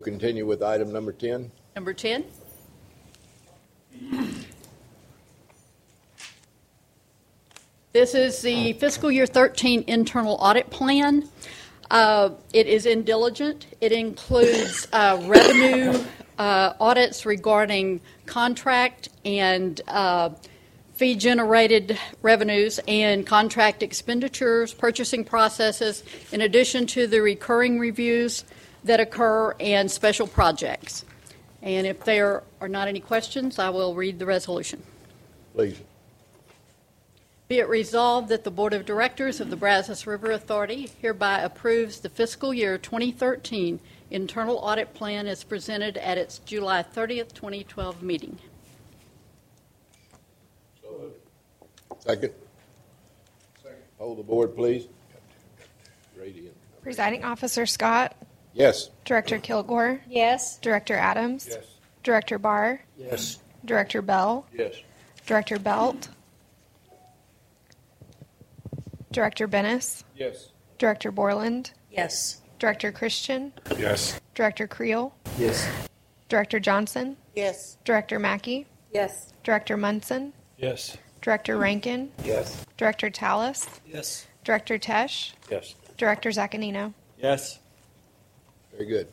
Continue with item number 10. Number 10. This is the fiscal year 13 internal audit plan. It is in diligent. It includes revenue audits regarding contract and fee-generated revenues and contract expenditures, purchasing processes, in addition to the recurring reviews that occur and special projects. And if there are not any questions, I will read the resolution. Please. Be it resolved that the Board of Directors of the Brazos River Authority hereby approves the fiscal year 2013 internal audit plan as presented at its July 30th, 2012 meeting. Second. Hold the board, please. Radiant. Presiding Officer Scott, Yes. Director Kilgore, Yes. Director Adams, Yes. Director Barr, Yes. Director Bell, Yes. Director Belt, Director Bennis, Yes. Director Borland, Yes. Director Christian, Yes. Director Creel, Yes. Director Johnson, Yes. Director Mackey, Yes. Director Munson, Yes. Director Rankin, Yes. Director Tallis, Yes. Director Tesh, Yes. Director Zaccanino. Yes. Very good.